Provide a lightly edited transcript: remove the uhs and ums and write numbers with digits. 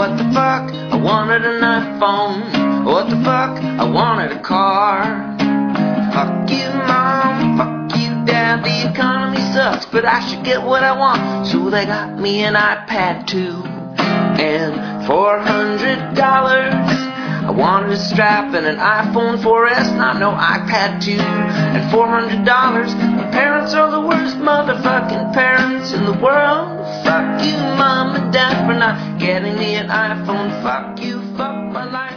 What the fuck? I wanted an iPhone. What the fuck? I wanted a car. Fuck you, mom. Fuck you, dad. The economy sucks, but I should get what I want. So they got me an iPad 2 and $400. I wanted a strap and an iPhone 4S, not no iPad 2 and $400. My parents are the worst motherfucking parents in the world. Fuck you, mom and dad, for not getting me an iPhone. Fuck you, fuck my life.